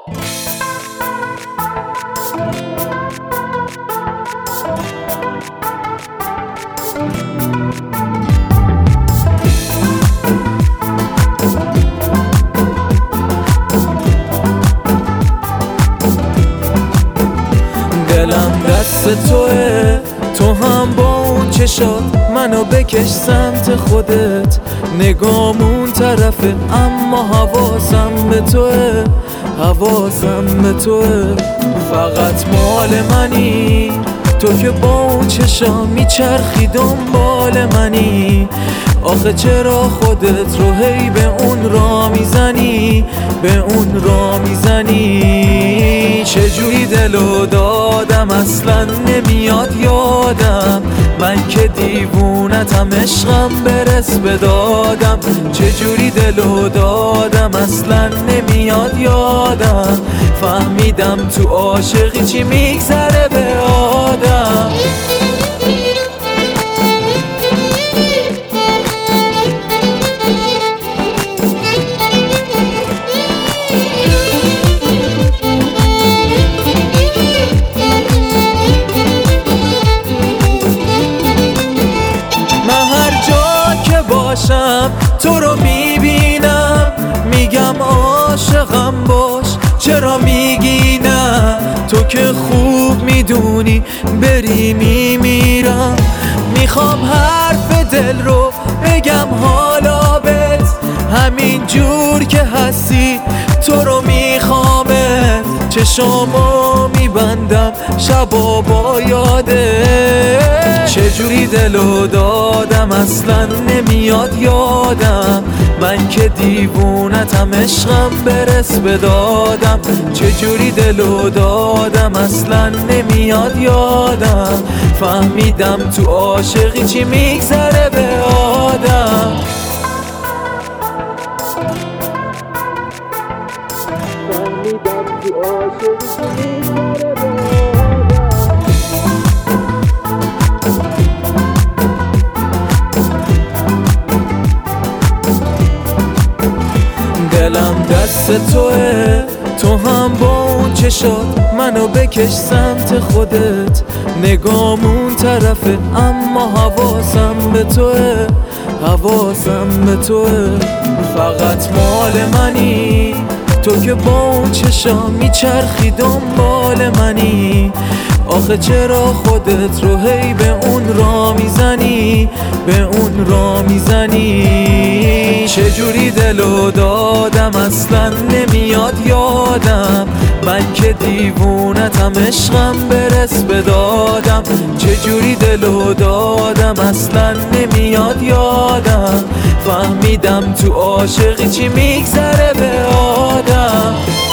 دلم دست توه، تو هم با اون چشات منو بکش سمت خودت. نگامون طرفه اما حواسم به توه، حواسم به توه. فقط مال منی تو که با اون چشا میچرخی دنبال منی. آخه چرا خودت رو هی به اون را میزنی، به اون را میزنی؟ چجوری دلو دادم اصلا نمیاد یادم، من که دیوونتم عشقم برس به دادم. چجوری دلو دادم اصلا نمیاد یادم، فهمیدم تو عاشقی چی میگذره به آدم. تو رو میبینم میگم عاشقم باش، چرا میگی نه؟ تو که خوب میدونی بری میمیرم. میخوام حرف دل رو بگم حالا بهت، همین جور که هستی تو رو میخوامت. چشامو میبندم شبا با یادت. چجوری دلو دادم اصلا نمیاد یادم، من که دیوونتم عشقم برس به دادم. چجوری دلو دادم اصلا نمیاد یادم، فهمیدم تو عاشقی چی میگذره به آدم. فهمیدم تو عاشقی چی میگذره به دلم دست توه، تو هم با اون چشات منو بکش سمت خودت. نگامون طرفه اما حواسم به توه، حواسم به توه. فقط مال منی تو که با اون چشا میچرخی دنبال منی. آخه چرا خودت رو هی به اون را میزنی، به اون را میزنی؟ چجوری دلو دادم اصلا نمیاد یادم، من که دیوونتم عشقم برس به دادم. چجوری دلو دادم اصلا نمیاد یادم، فهمیدم تو عاشقی چی میگذره به آدم.